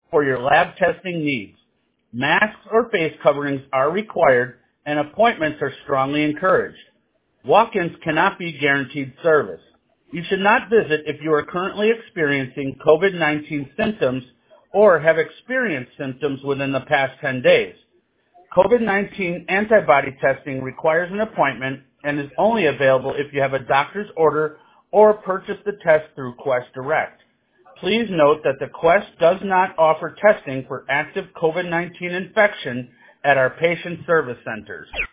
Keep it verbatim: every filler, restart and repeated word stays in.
for your lab testing needs. Masks or face coverings are required and appointments are strongly encouraged. Walk-ins cannot be guaranteed service. You should not visit if you are currently experiencing COVID nineteen symptoms or have experienced symptoms within the past ten days. COVID nineteen antibody testing requires an appointment and is only available if you have a doctor's order or purchase the test through Quest Direct. Please note that the Quest does not offer testing for active COVID nineteen infection at our patient service centers.